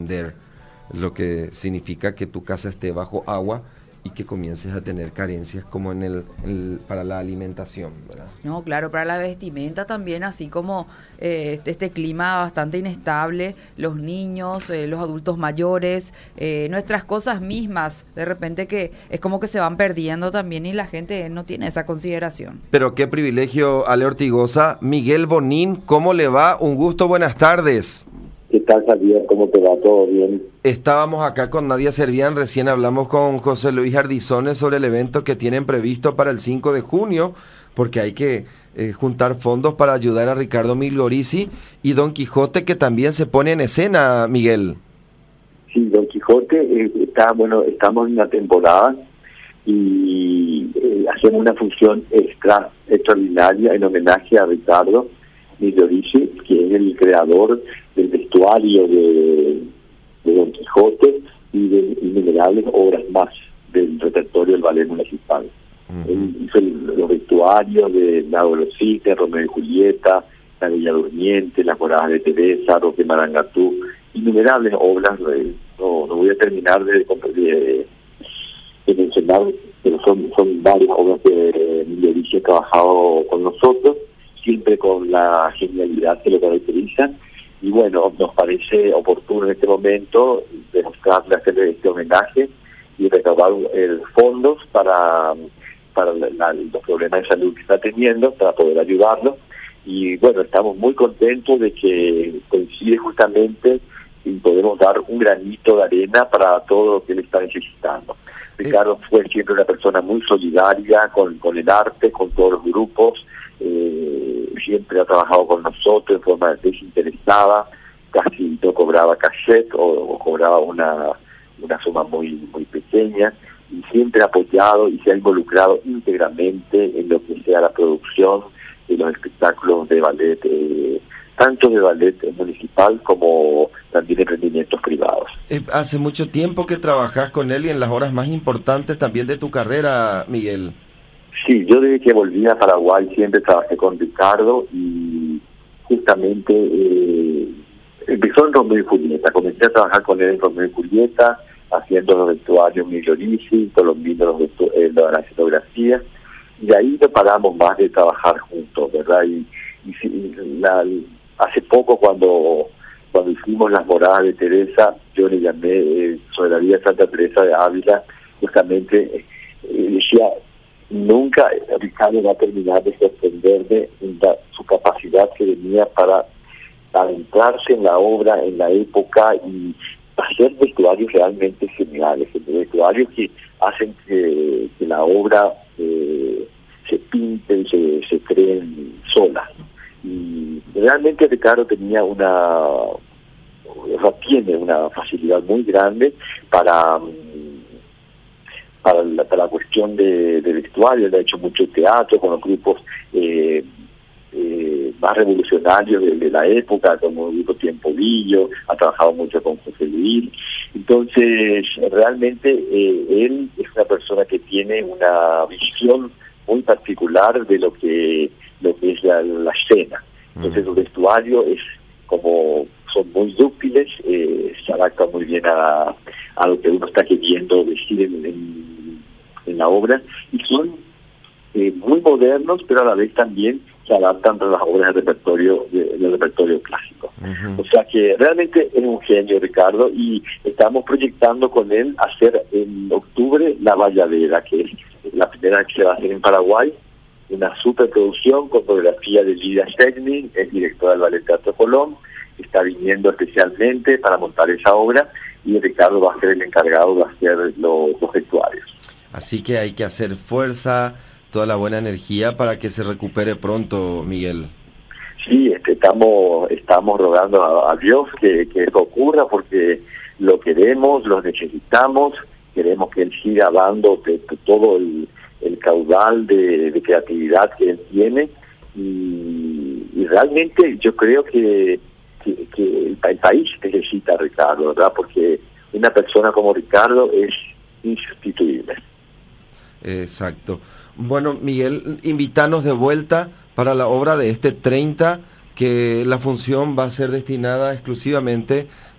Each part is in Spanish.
entender lo que significa que tu casa esté bajo agua y que comiences a tener carencias como para la alimentación, ¿verdad? No, claro, para la vestimenta también, así como este clima bastante inestable, los niños, los adultos mayores, nuestras cosas mismas, de repente que es como que se van perdiendo también y la gente no tiene esa consideración. Pero qué privilegio, Ale Ortigosa. Miguel Bonín, ¿cómo le va? Un gusto, buenas tardes. ¿Qué tal, Javier? ¿Cómo te va? ¿Todo bien? Estábamos acá con Nadia Servián, recién hablamos con José Luis Ardizones sobre el evento que tienen previsto para el 5 de junio, porque hay que juntar fondos para ayudar a Ricardo Migliorisi y Don Quijote, que también se pone en escena, Miguel. Sí, Don Quijote, estamos en una temporada y hacemos una función extraordinaria en homenaje a Ricardo Migliorisi, que es el creador del vestuario de Don Quijote y de innumerables obras más del repertorio del ballet municipal. Él hizo los vestuarios de La Dolorcita, Romeo y Julieta, La Bella Durmiente, Las Moradas de Teresa, Roque Marangatú, innumerables obras. No voy a terminar de mencionar, pero son varias obras que Migliorisi ha trabajado con nosotros, siempre con la genialidad que lo caracteriza. Y bueno, nos parece oportuno en este momento demostrarle, hacerle este homenaje y recaudar fondos para los problemas de salud que está teniendo, para poder ayudarlo. Y bueno, estamos muy contentos de que coincide justamente y podemos dar un granito de arena para todo lo que él está necesitando. Ricardo fue siempre una persona muy solidaria con el arte, con todos los grupos. Siempre ha trabajado con nosotros en forma desinteresada, casi no cobraba cachet o cobraba una suma muy pequeña, y siempre ha apoyado y se ha involucrado íntegramente en lo que sea la producción de los espectáculos de ballet, tanto de ballet municipal como también emprendimientos privados. Hace mucho tiempo que trabajas con él y en las horas más importantes también de tu carrera, Miguel. Sí, yo desde que volví a Paraguay siempre trabajé con Ricardo y justamente empezó en Romeo y Julieta. Comencé a trabajar con él en Romeo y Julieta, haciendo los vestuarios Migliorisi, Colombino, la escenografía, y ahí no paramos más de trabajar juntos, ¿verdad? Hace poco cuando hicimos Las Moradas de Teresa, yo le llamé sobre la vida de Santa Teresa de Ávila, justamente decía, nunca Ricardo va a terminar de sorprenderme en su capacidad que tenía para adentrarse en la obra, en la época, y hacer vestuarios realmente geniales, vestuarios que hacen que la obra se pinte y se creen solas. Y realmente Ricardo tenía tiene una facilidad muy grande para la cuestión de vestuario. Él ha hecho mucho teatro con los grupos más revolucionarios de la época, como el grupo Tiempo Villo, ha trabajado mucho con José Luis. Entonces, realmente él es una persona que tiene una visión muy particular de lo que es la escena. Entonces, el vestuario son muy dúctiles, se adapta muy bien a lo que uno está queriendo decir en la obra, y son muy modernos, pero a la vez también se adaptan a las obras del repertorio clásico. O sea que realmente es un genio, Ricardo, y estamos proyectando con él hacer en octubre La Valladera, que es la primera que se va a hacer en Paraguay, una superproducción con coreografía de Lidia Segni, es directora del Ballet Teatro Colón, está viniendo especialmente para montar esa obra, y Ricardo va a ser el encargado de hacer los vestuarios. Así que hay que hacer fuerza, toda la buena energía para que se recupere pronto, Miguel. Sí, estamos rogando a Dios que eso ocurra, porque lo queremos, lo necesitamos, queremos que él siga dando todo el caudal de creatividad que él tiene, y realmente yo creo que el país necesita a Ricardo, ¿verdad? Porque una persona como Ricardo es insustituible. Exacto. Bueno, Miguel, invítanos de vuelta para la obra de este 30, que la función va a ser destinada exclusivamente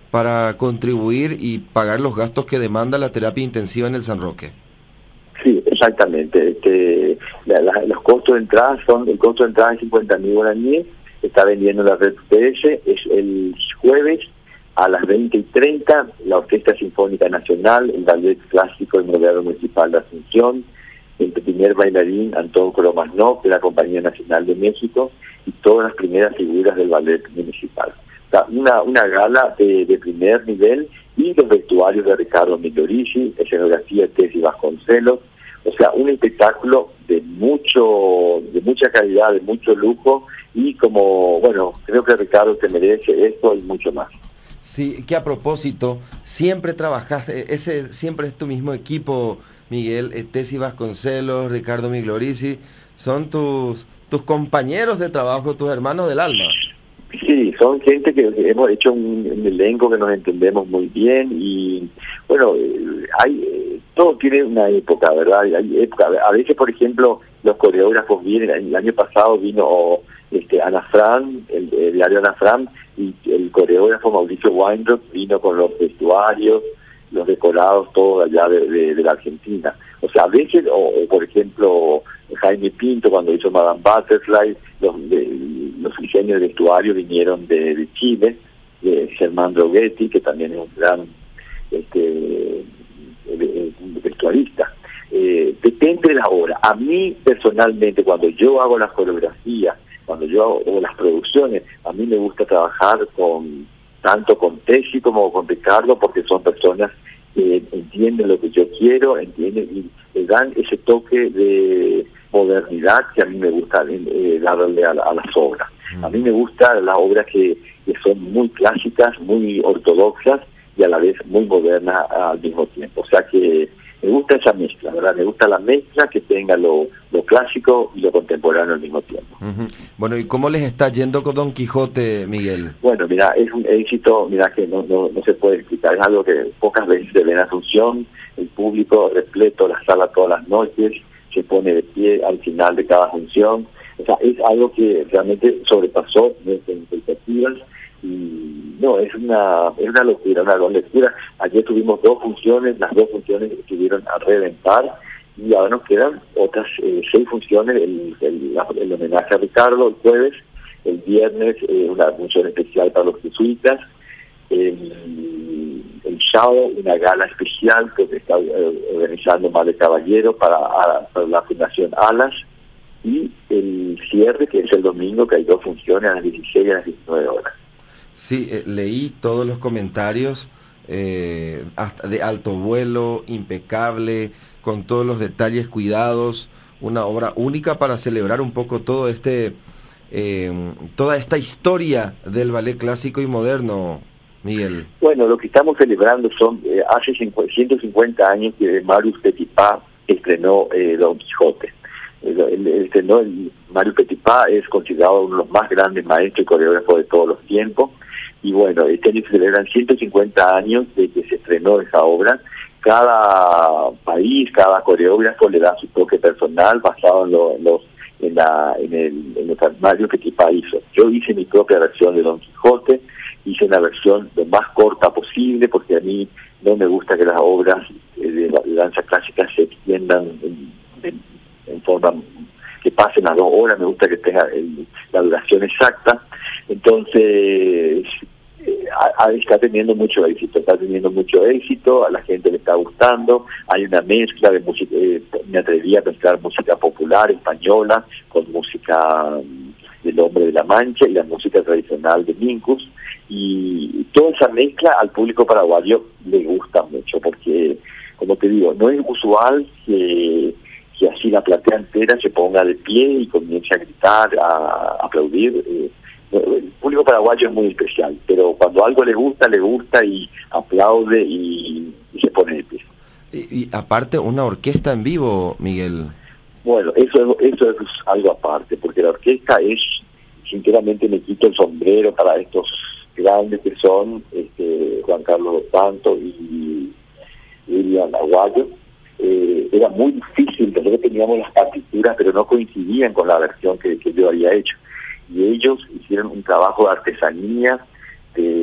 para contribuir y pagar los gastos que demanda la terapia intensiva en el San Roque. Sí, exactamente. Los costos de entrada el costo de entrada es 50.000 guaraníes, está vendiendo la red PS, es el jueves a las 20:30, la Orquesta Sinfónica Nacional, el Ballet Clásico del Moderno Municipal de Asunción, el primer bailarín Antón Cromasnov de la Compañía Nacional de México y todas las primeras figuras del ballet municipal. O sea, una gala de primer nivel y los vestuarios de Ricardo Migliorisi, escenografía de Tessy Vasconcelos, o sea, un espectáculo de mucha calidad, de mucho lujo y creo que Ricardo te merece esto y mucho más. Sí, que a propósito, siempre trabajaste, siempre es tu mismo equipo, Miguel, Tessy Vasconcelos, Ricardo Migliorisi, son tus compañeros de trabajo, tus hermanos del alma. Sí, son gente que hemos hecho un elenco que nos entendemos muy bien y todo tiene una época, ¿verdad? Hay época, a veces, por ejemplo, los coreógrafos vienen, el año pasado vino Ana Fran, el diario Ana Fran, y el coreógrafo Mauricio Weinroth vino con los vestuarios, los decorados, todo allá de la Argentina. O sea, a veces, por ejemplo, Jaime Pinto, cuando hizo Madame Butterfly, los diseños de vestuario vinieron de Chile, de Germán Droghetti, que también es un gran vestuarista. Depende de la obra. A mí, personalmente, cuando yo hago las coreografías, cuando yo hago las producciones, a mí me gusta trabajar tanto con Tessy como con Ricardo, porque son personas que entienden lo que yo quiero, entienden y le dan ese toque de modernidad que a mí me gusta darle a las obras. A mí me gustan las obras que son muy clásicas, muy ortodoxas y a la vez muy modernas al mismo tiempo. O sea que me gusta esa mezcla, ¿verdad? Me gusta la mezcla que tenga lo clásico y lo contemporáneo al mismo tiempo. Bueno, ¿y cómo les está yendo con Don Quijote, Miguel? Bueno, mira, es un éxito, mira, que no se puede explicar. Es algo que pocas veces se ve en Asunción, el público repleto la sala todas las noches, se pone de pie al final de cada función. O sea, es algo que realmente sobrepasó nuestras expectativas. Y es una locura, una gran lectura. Ayer tuvimos 2 funciones, las 2 funciones estuvieron a reventar y ahora nos quedan otras 6 funciones, el homenaje a Ricardo el jueves, el viernes una función especial para los jesuitas, el sábado una gala especial que está organizando Male Caballero para la Fundación Alas y el cierre que es el domingo, que hay 2 funciones a las 16 y a las 19 horas. Sí, leí todos los comentarios, hasta de alto vuelo, impecable, con todos los detalles cuidados, una obra única para celebrar un poco todo toda esta historia del ballet clásico y moderno, Miguel. Bueno, lo que estamos celebrando son hace 150 años que Marius Petipa estrenó Don Quijote. Marius Petipa es considerado uno de los más grandes maestros y coreógrafos de todos los tiempos. Y bueno, este año se celebran 150 años de que se estrenó esa obra. Cada país, cada coreógrafo le da su toque personal basado en los armarios que Petipa hizo. Yo hice mi propia versión de Don Quijote, hice una versión lo más corta posible, porque a mí no me gusta que las obras de danza clásica se extiendan en forma que pasen las 2 horas, me gusta que tenga la duración exacta. Entonces está teniendo mucho éxito, a la gente le está gustando, hay una mezcla de música, me atreví a mezclar música popular española con música del Hombre de la Mancha y la música tradicional de Minkus, y toda esa mezcla al público paraguayo le gusta mucho, porque, como te digo, no es usual que así la platea entera se ponga de pie y comience a gritar, a aplaudir. El público paraguayo es muy especial, pero cuando algo le gusta y aplaude y se pone de pie. Y aparte una orquesta en vivo, Miguel. Bueno, eso es algo aparte, porque la orquesta sinceramente me quito el sombrero para estos grandes que son Juan Carlos Dos Santos y William Aguayo. Era muy difícil, nosotros teníamos las partituras, pero no coincidían con la versión que yo había hecho. Y ellos hicieron un trabajo de artesanía, de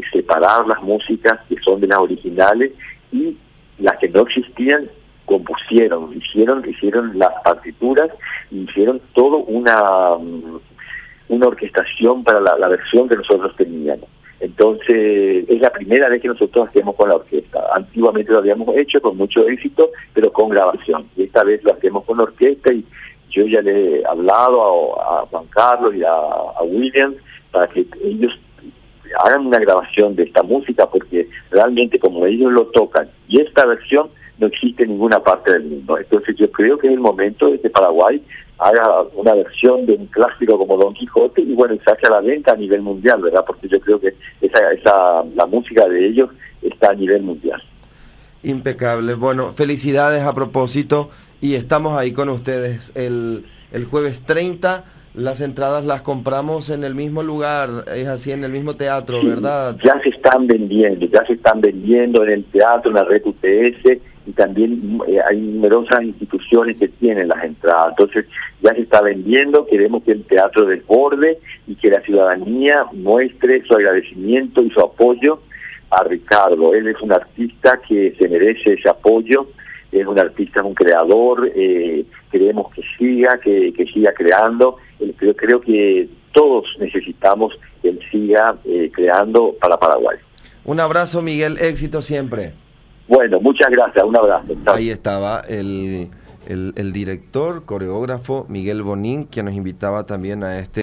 separar las músicas que son de las originales y las que no existían hicieron las partituras, hicieron todo una orquestación para la versión que nosotros teníamos. Entonces, es la primera vez que nosotros hacemos con la orquesta. Antiguamente lo habíamos hecho con mucho éxito, pero con grabación. Y esta vez lo hacemos con la orquesta, y yo ya le he hablado a Juan Carlos y a Williams para que ellos hagan una grabación de esta música, porque realmente como ellos lo tocan, y esta versión no existe en ninguna parte del mundo. Entonces yo creo que es el momento de que Paraguay haga una versión de un clásico como Don Quijote, y bueno, y saque a la venta a nivel mundial, ¿verdad? Porque yo creo que la música de ellos está a nivel mundial. Impecable. Bueno, felicidades a propósito, y estamos ahí con ustedes el jueves 30. Las entradas las compramos en el mismo lugar, es así, en el mismo teatro, ¿verdad? Ya se están vendiendo en el teatro, en la red UTS, y también hay numerosas instituciones que tienen las entradas. Entonces ya se está vendiendo. Queremos que el teatro desborde y que la ciudadanía muestre su agradecimiento y su apoyo a Ricardo. Él es un artista que se merece ese apoyo, es un artista, un creador, queremos que siga creando. Yo creo que todos necesitamos que él siga creando para Paraguay. Un abrazo, Miguel, éxito siempre. Bueno, muchas gracias, un abrazo. Ahí estaba el director, coreógrafo Miguel Bonín, que nos invitaba también a este